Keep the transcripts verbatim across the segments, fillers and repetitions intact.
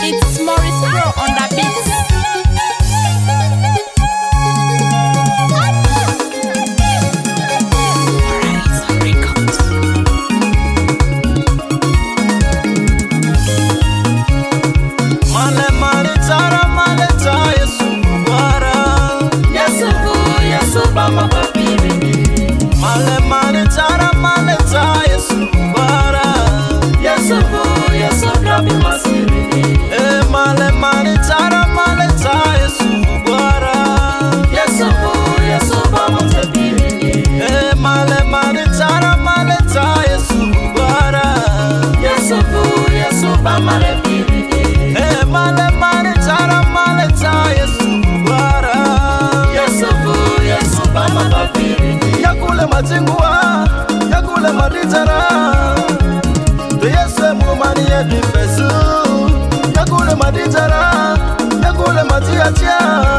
It's Morris Pro on the beats. Male male tara male ta Yesu wara Yesu bu Yesu bama papiri. Male male tara male ta Yesu wara Yesu bu Yesu drabi masiri. Eh male male tara male ta Yesu wara Yesu bu Yesu bama papiri. Eh male male tara male ta Yesu wara Yesu bu Yesu bama papiri. Eh male male tara male ta Yesu wara Yesu bu Yesu bama papiri. Yakule matingua yakule maditara To Yesu mumani edifesu Yakule maditara yakule matiatia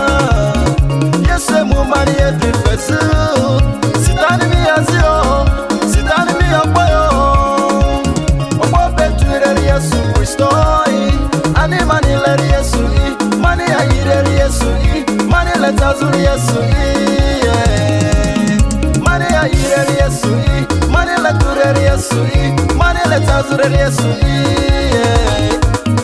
Yesu mumani edifesu Sitani mi azio Sitani mi apoyo Obo betuire Yesu Kristoi Ani mani leri Yesu i Mani ayire Yesu i Mani letazuri Yesu i yeah. Mani ayire Yesu i Mani leture Yesu i Mani letazuri Yesu i yeah.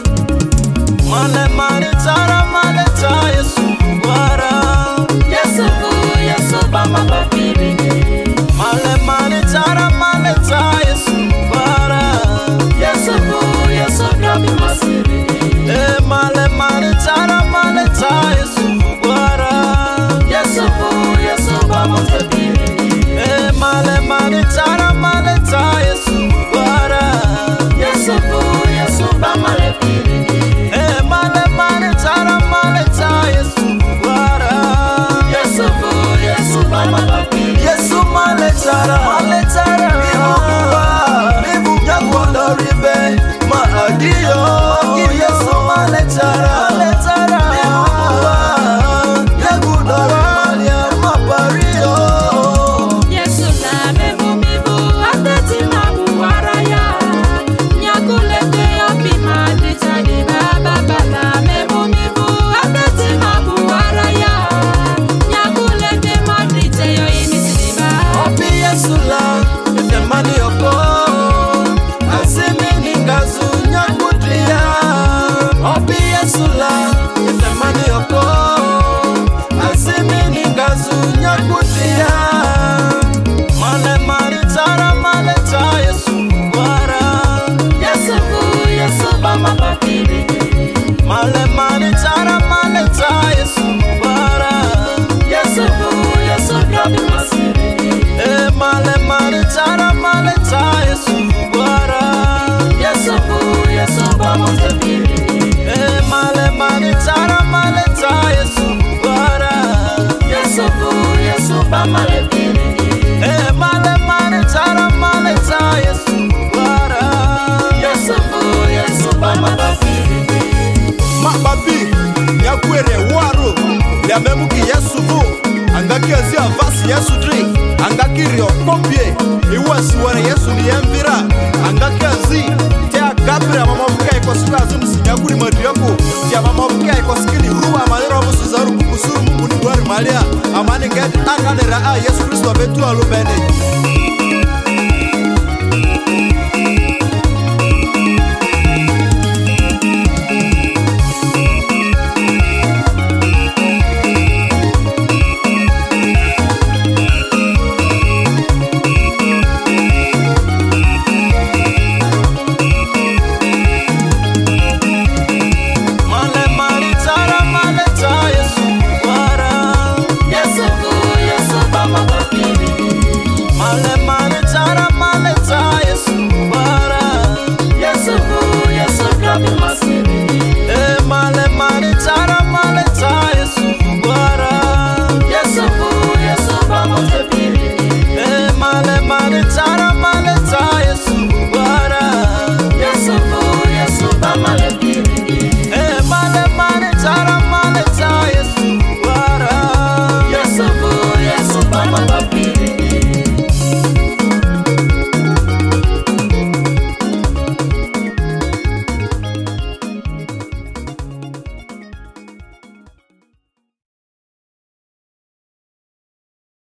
Mane mane tara mane ta Yesu wara Yesu bu Yesu bama papiri. Mane mane tara mane ta Yesu wara Yesu bu Yesu drabi masiri. Eh male mane tara mane ta Yesu wara Yesu bu Yesu bama papiri. Eh male mane tara mane ta Yesu wara Yesu bu Yesu bama papiri. Eh male mane tara mane ta Yesu wara Yesu bu Yesu bama papiri. Yesu male tara male tara Ibuwa Ibu nyakuondo ribe Ma adio Yesu male tara male tara Ibuwa Nyakuondo rimalia mapario Yesu na memu mibu ateti mabu waraya. Nyakulete yopi madritani baba baba memu mibu ateti mabu waraya. Nyakulete madrite yo imisriba. Opi Yesu la Efemani yoko Asimi ningazu nyakutia Opi Yesu la Efemani yoko Asimi ningazu nyakutia Mane mane tara mane ta Yesu wara Yesu bu Yesu bama papiri. Mane mane tara mane ta Yesu wara Yesu bu Yesu drabi masiri. Eh mane mane tara mane ta Yesu wara Yesu bu Yesu bama papiri. Eh male mane tara mane ta Yesu wara Yesu bu Yesu bama papiri. Eh male mane tara mane ta Yesu wara Yesu bu Yesu bama papiri. Ma babi nyakwere waro ya memuki Yesu bu angaki azia vasi Yesu dri angaki rio kopie iwasi wara Yesu ni emvira angaki azi te agabra mama buka iko suka